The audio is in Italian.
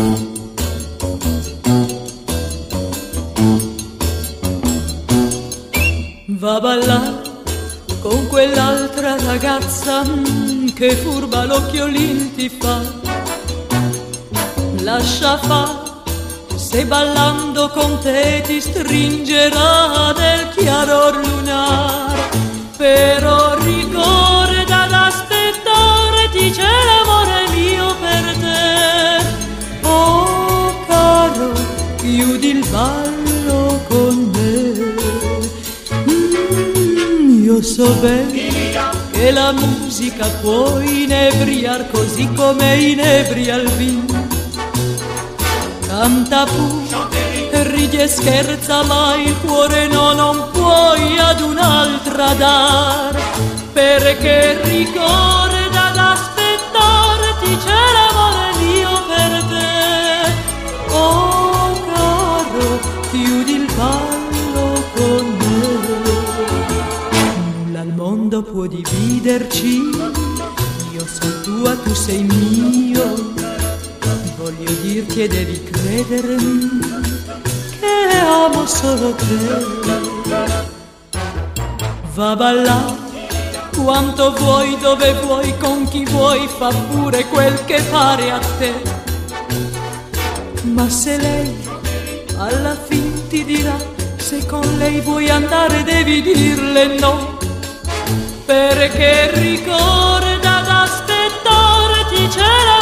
Va a ballare con quell'altra ragazza che furba l'occhiolin ti fa. Lascia fa, se ballando con te ti stringerà nel chiaror lunar. Però ricorda d'aspettare, dice l'amore mio per te. Oh caro, chiudi il ballo con me. Io so bene che la musica può inebriar così come inebria il vin. Canta pure, ridi e scherza, ma il cuore no, non puoi ad un'altra dar. Perché ricorda d'aspettarti, c'è l'amore mio per te. Oh caro, chiudi il ballo con me. Nulla al mondo può dividerci, io sono tua, tu sei mio. Voglio dirti e devi credermi che amo solo te. Va a ballare quanto vuoi, dove vuoi, con chi vuoi, fa pure quel che pare a te. Ma se lei alla fine ti dirà, se con lei vuoi andare devi dirle no. Perché ricorda d'aspettare, ti c'è la